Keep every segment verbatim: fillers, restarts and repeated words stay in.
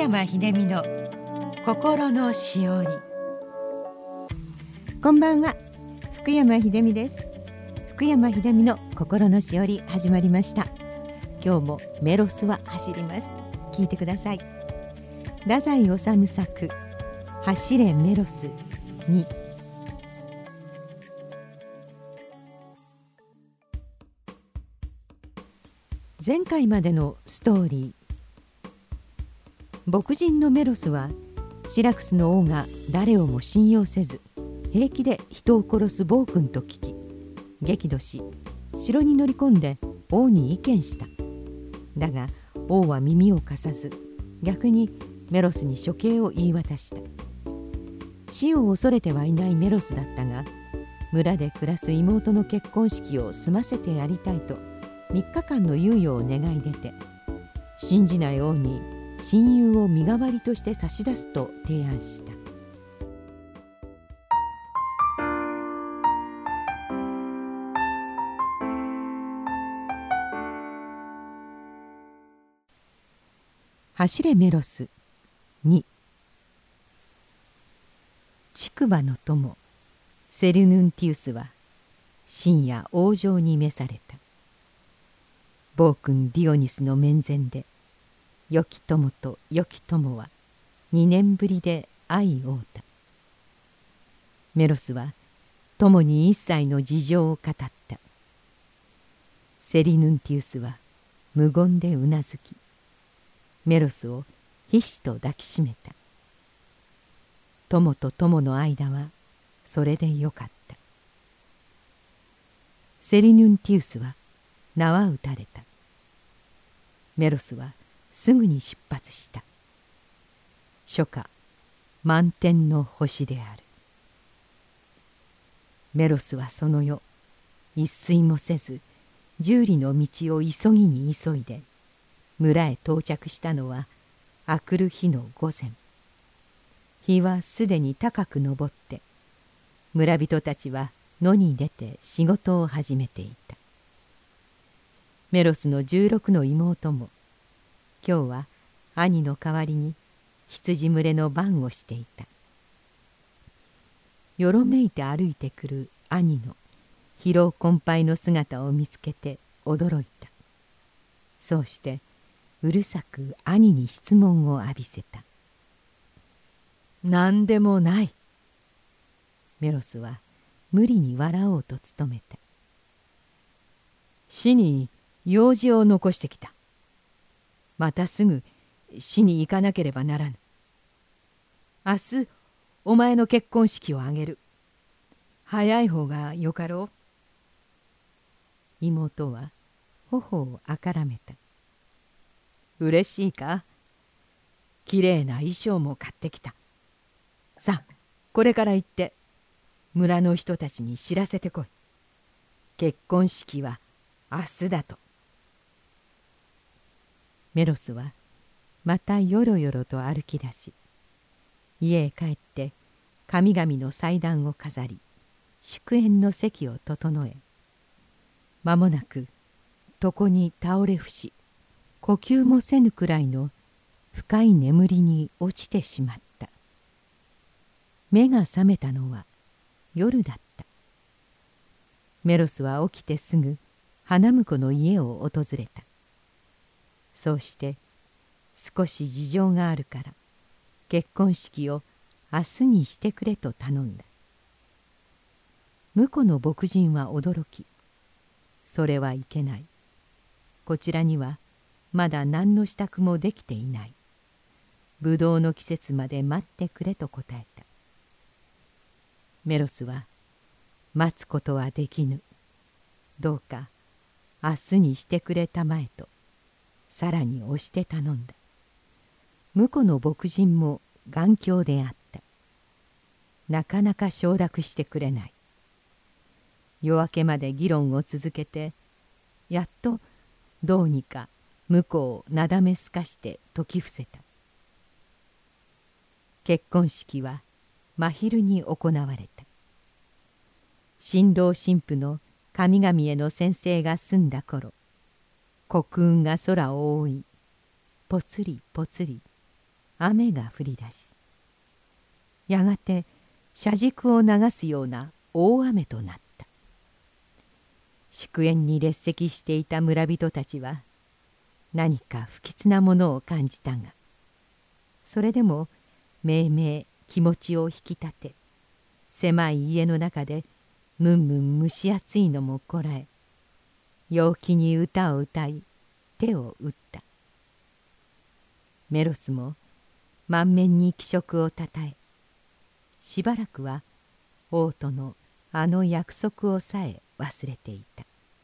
山秀美の心のしおり。 こんばんは、福山秀美です。福山秀美の心のしおり始まりました。今日もメロスは走ります。聞いてください。太宰治作走れメロスに。前回までのストーリー。牧人のメロスはシラクスの王が誰をも信用せず平気で人を殺す暴君と聞き、激怒し城に乗り込んで王に意見した。だが王は耳を貸さず、逆にメロスに処刑を言い渡した。死を恐れてはいないメロスだったが、村で暮らす妹の結婚式を済ませてやりたいとみっかかんの猶予を願い出て、信じない王に親友を身代わりとして差し出すと提案した。走れメロスに。竹馬の友セルヌンティウスは深夜王城に召された。暴君ディオニスの面前で良き友と良き友はにねんぶりで相会うた。メロスは友に一切の事情を語った。セリヌンティウスは無言でうなずき、メロスをひしと抱きしめた。友と友の間はそれでよかった。セリヌンティウスは縄打たれた。メロスはすぐに出発した。初夏満天の星である。メロスはその夜一睡もせず十里の道を急ぎに急いで村へ到着したのは明くる日の午前。日はすでに高く昇って、村人たちは野に出て仕事を始めていた。メロスの十六の妹も今日は兄の代わりに羊群れの番をしていた。よろめいて歩いてくる兄の疲労困憊の姿を見つけて驚いた。そうしてうるさく兄に質問を浴びせた。何でもない。メロスは無理に笑おうと努めた。死に用事を残してきた。またすぐ死に行かなければならぬ。明日お前の結婚式を挙げる。早い方がよかろう。妹は頬をあからめた。うれしいか。きれいな衣装も買ってきた。さあこれから行って村の人たちに知らせてこい。結婚式は明日だと。メロスはまたよろよろと歩き出し、家へ帰って神々の祭壇を飾り、祝宴の席を整え、間もなく床に倒れ伏し、呼吸もせぬくらいの深い眠りに落ちてしまった。目が覚めたのは夜だった。メロスは起きてすぐ花婿の家を訪れた。そうして少し事情があるから結婚式を明日にしてくれと頼んだ。婿の牧人は驚き、それはいけない。こちらにはまだ何の支度もできていない。ぶどうの季節まで待ってくれと答えた。メロスは待つことはできぬ。どうか明日にしてくれたまえとさらに押して頼んだ。婿の牧人も頑強であった。なかなか承諾してくれない。夜明けまで議論を続けて、やっとどうにか婿をなだめすかして説き伏せた。結婚式は真昼に行われた。新郎新婦の神々への宣誓が済んだ頃、黒雲が空を覆い、ぽつりぽつり雨が降り出し、やがて車軸を流すような大雨となった。祝宴に列席していた村人たちは何か不吉なものを感じたが、それでもめいめい気持ちを引き立て、狭い家の中でむんむん蒸し暑いのもこらえ、陽気に歌を歌い手を打った。メロスも満面に気色をたたえ、しばらくは王とのあの約束をさえ忘れていた。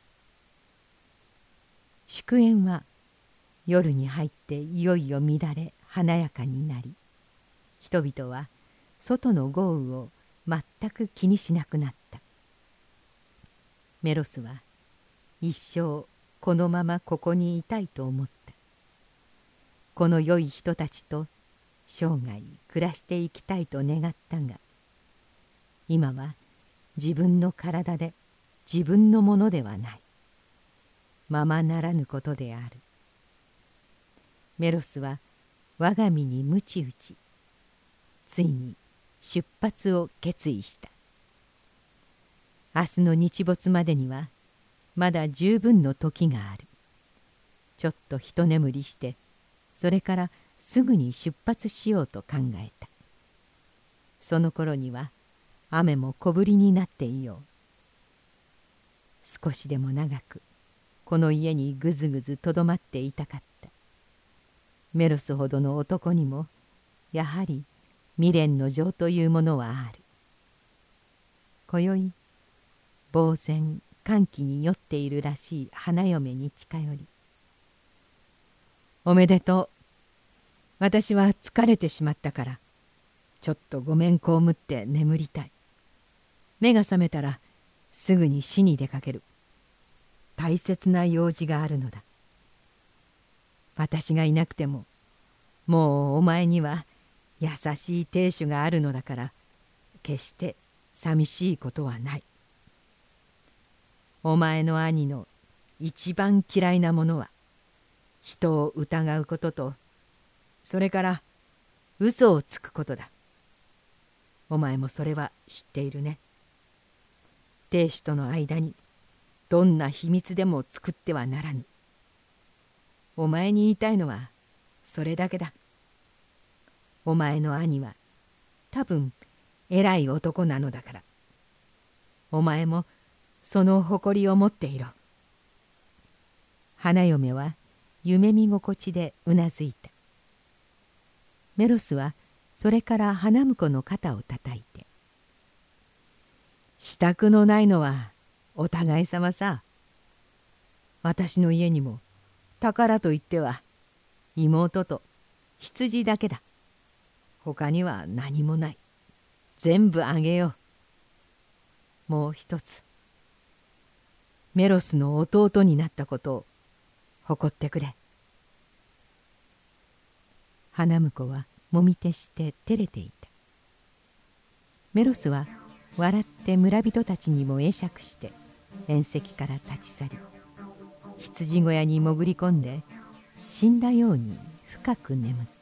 祝宴は夜に入っていよいよ乱れ華やかになり、人々は外の豪雨を全く気にしなくなった。メロスは一生このままここにいたいと思った。この良い人たちと生涯暮らしていきたいと願ったが、今は自分の体で自分のものではない。ままならぬことである。メロスは我が身に鞭打ち、ついに出発を決意した。明日の日没までにはまだ十分の時がある。ちょっと一眠りして、それからすぐに出発しようと考えた。その頃には雨も小降りになっていよう。少しでも長くこの家にぐずぐずとどまっていたかった。メロスほどの男にもやはり未練の情というものはある。今宵呆然歓喜に酔っているらしい花嫁に近寄り、おめでとう。私は疲れてしまったからちょっとごめんこむって眠りたい。目が覚めたらすぐに市に出かける。大切な用事があるのだ。私がいなくてももうお前には優しい亭主があるのだから、決して寂しいことはない。お前の兄の一番嫌いなものは人を疑うことと、それから嘘をつくことだ。お前もそれは知っているね。亭主との間にどんな秘密でも作ってはならぬ。お前に言いたいのはそれだけだ。お前の兄は多分偉い男なのだから、お前もその誇りを持っていろ。花嫁は夢見心地でうなずいた。メロスはそれから花婿の肩をたたいて、支度のないのはお互い様さ。私の家にも宝といっては妹と羊だけだ。他には何もない。全部あげよう。もう一つ、メロスの弟になったことを誇ってくれ。花婿はもみ手して照れていた。メロスは笑って村人たちにも会釈して宴席から立ち去り、羊小屋に潜り込んで死んだように深く眠った。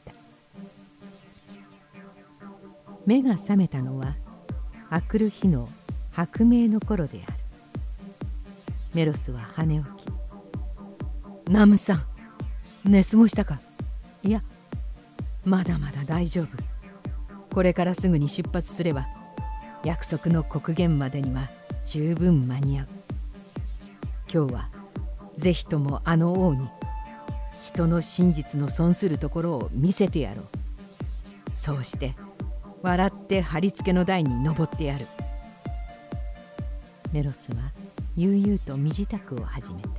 目が覚めたのは明くる日の白明の頃である。メロスは跳ね起き、ナムさん、寝過ごしたか。いや、まだまだ大丈夫。これからすぐに出発すれば約束の刻限までには十分間に合う。今日はぜひともあの王に人の真実の損するところを見せてやろう。そうして笑って貼り付けの台に登ってやる。メロスは悠々と身支度を始めた。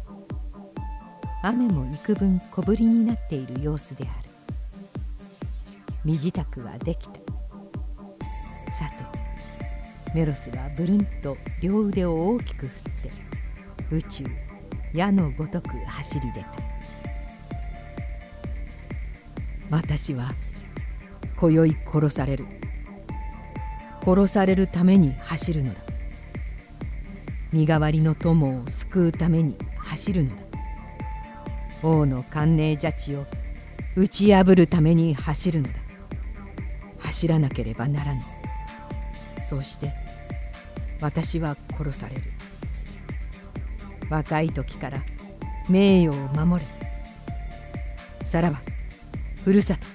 雨も幾分小降りになっている様子である。身支度はできた。さて、メロスはブルンと両腕を大きく振って宇宙矢のごとく走り出た。私は今宵殺される。殺されるために走るのだ。身代わりの友を救うために走るのだ。王の寒冷邪地を打ち破るために走るのだ。走らなければならぬ。そうして私は殺される。若い時から名誉を守れ。さらばふるさと。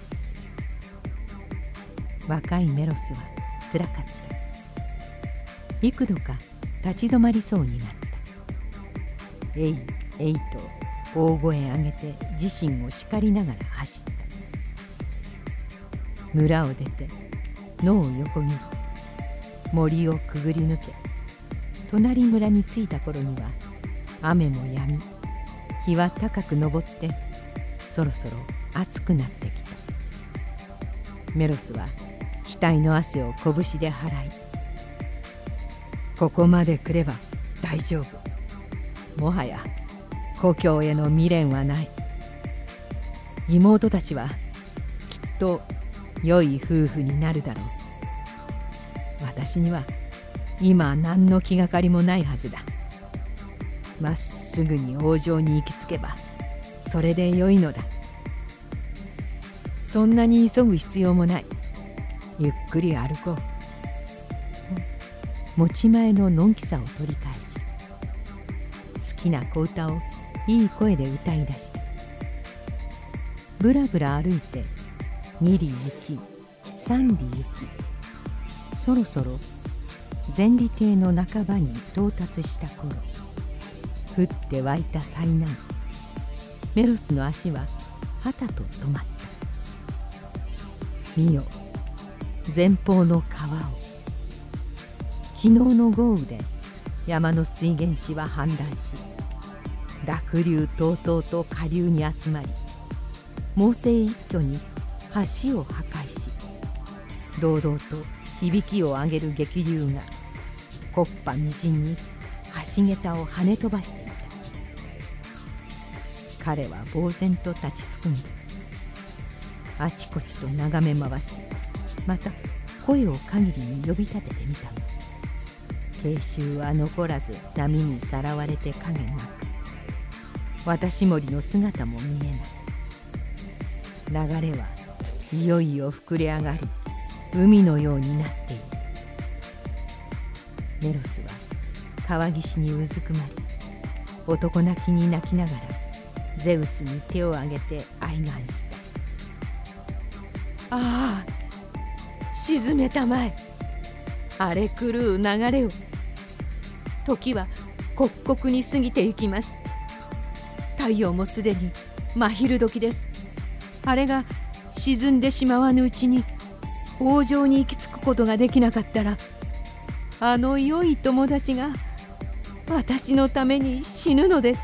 若いメロスはつらかった。幾度か立ち止まりそうになった。えいえいと大声上げて自身を叱りながら走った。村を出て野を横切り森をくぐり抜け隣村に着いた頃には雨もやみ、日は高く昇ってそろそろ暑くなってきた。メロスは額の汗を拳で払い、ここまで来れば大丈夫。もはや故郷への未練はない。妹たちはきっと良い夫婦になるだろう。私には今何の気がかりもないはずだ。まっすぐに王城に行き着けばそれで良いのだ。そんなに急ぐ必要もない。ゆっくり歩こう。持ち前ののんきさを取り返し、好きな小唄をいい声で歌い出した。ぶらぶら歩いてに里行きさん里行き、そろそろ前利邸の半ばに到達した頃、降って湧いた災難。メロスの足ははたと止まった。見よ、前方の川を。昨日の豪雨で山の水源地は氾濫し、濁流とうとうと下流に集まり、猛省一挙に橋を破壊し、堂々と響きを上げる激流が木っ端みじんに橋桁を跳ね飛ばしていた。彼は呆然と立ちすくんだ。あちこちと眺め回し、また声を限りに呼び立ててみたが、慶州は残らず波にさらわれて影なく、渡し森の姿も見えない。流れはいよいよ膨れ上がり、海のようになっている。メロスは川岸にうずくまり、男泣きに泣きながらゼウスに手を挙げて哀願した。ああ、沈めたまえ。荒れ狂う流れを。時は刻々に過ぎてゆきます。太陽もすでに真昼時です。あれが沈んでしまわぬうちに王城に行き着くことができなかったら、あの良い友達が私のために死ぬのです。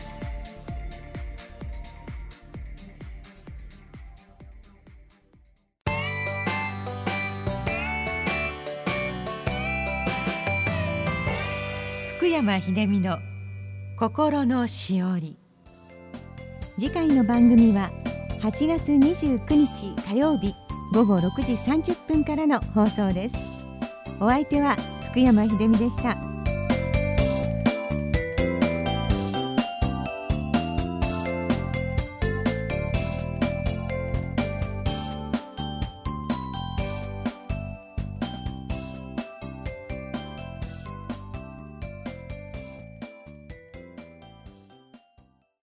福山秀美の心のしおり。 次回の番組ははちがつにじゅうくにち火曜日ごごろくじさんじゅっぷんからの放送です。お相手は福山秀美でした。